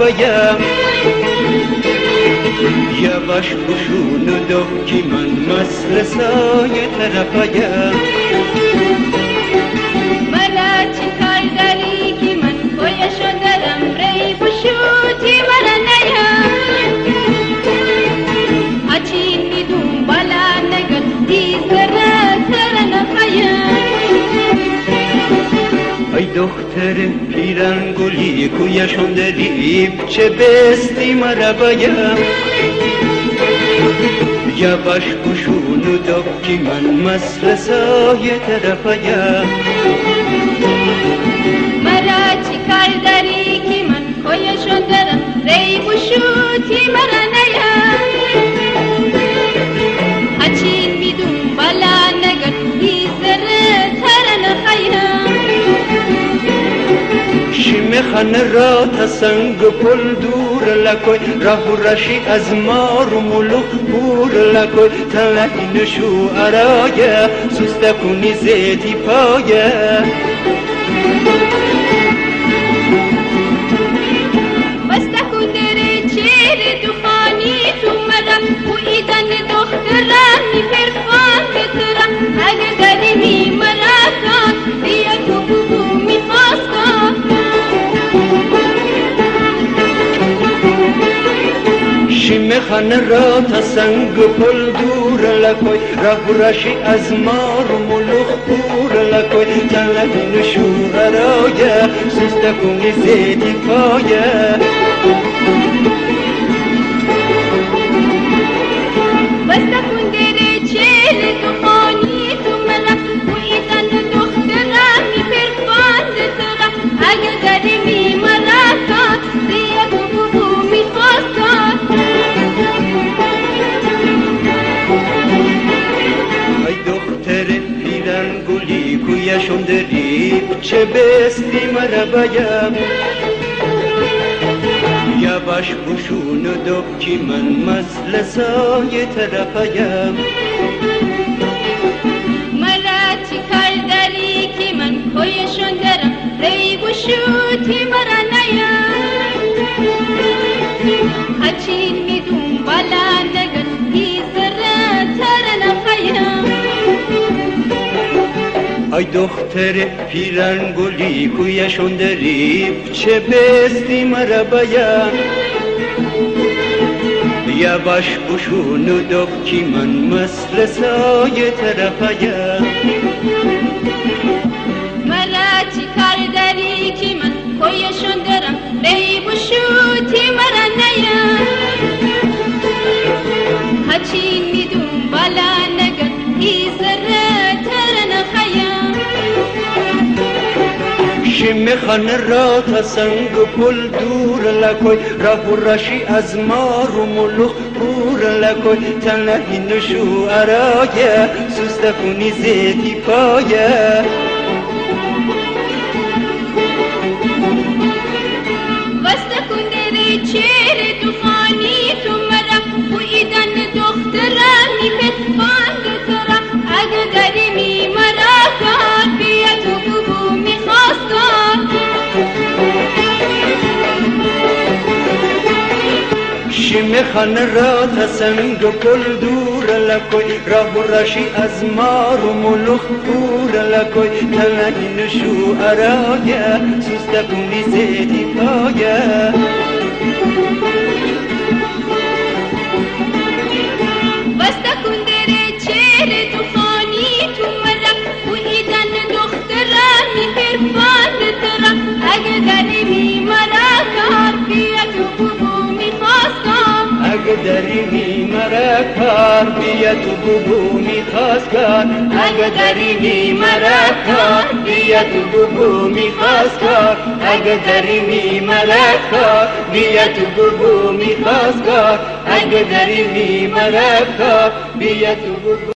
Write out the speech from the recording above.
طرفایم یواش بشون و دو که من مثل سای طرفایم مرا چی کار داری که من پایشو دارم ری بشوتی مرا نیم اچین میدون بالا نگل دیزره ترن خیم ای دختر پیرن گلی کویشون دریب چه بستی مرا بایم یواش بشون و دو که من مثل سای طرفایم مرا چی کار داری که من کویشون دارم ری بشوتی مرا نیم اچین میدون بالا نگل دیزره ترن خیم شیم خانه را تا سنگ پل دور لکوی راه و رشی از مار و ملوخ بور لکوی تلین شوعرای سوسته کنی زیتی پایه بسته کن دره چهر دخانی تو مرم بویدن دخترم میپرخوان بترم اگه داری میمرکان بیا تو بو میخواستم شیم خانه را تا سنگ پل دور لکوی راه و رشی از مار و ملوخ بور لکوی تلین شوعرای سوسته کنی زیتی پایه بسته کن دره چهر دخانی تو مرم بویدن دخترم میپرخوان بترم اگه داری میمرکان بیا تو بو میخواستم ای دختر پیرن گلی کویشون دریب چه بستی مرا بایم یواش بشون و دو که من مثل سای طرفایم مرا چی کار داری که من کویشون دارم ری بشوتی مرا نیم اچین میدون بالا نگل دیزره ترن خیم ای دختر پیرن گلی کویشون دریب چه بستی مرا بایم یواش بشون و دو که من مثل سای طرفایم مرا چی کار داری که من کویشون دارم ری بشوتی مرا نیم اچین میدون بالا نگل دیزره ترن خیم شیم خانه را تا سنگ پل دور لکوی راه و رشی از مار و ملوخ بور لکوی تلین شوعرای سوسته کنی زیتی پایه بسته کن دره چهر دخانی تو مرم بویدن دخترم میپرخوان بترم اگه داری میمرکان بیا تو بو میخواستم شیم خانه را تا سنگ پل دور لکوی راه و رشی از مار و ملوخ بور لکوی تلین شوعرای سوسته کنی زیتی پایه بسته کن دره چهر دخانی تو مرم بویدن دخترم میپرخوان بترم اگه داری میمرکان بیا تو بو میخواستم اگه داری میمرکان بیا تو بو میخواستم اگه داری میمرکان بیا تو بو میخواستم اگه داری میمرکان بیا تو بو میخواستم اگه داری میمرکان بیا تو بو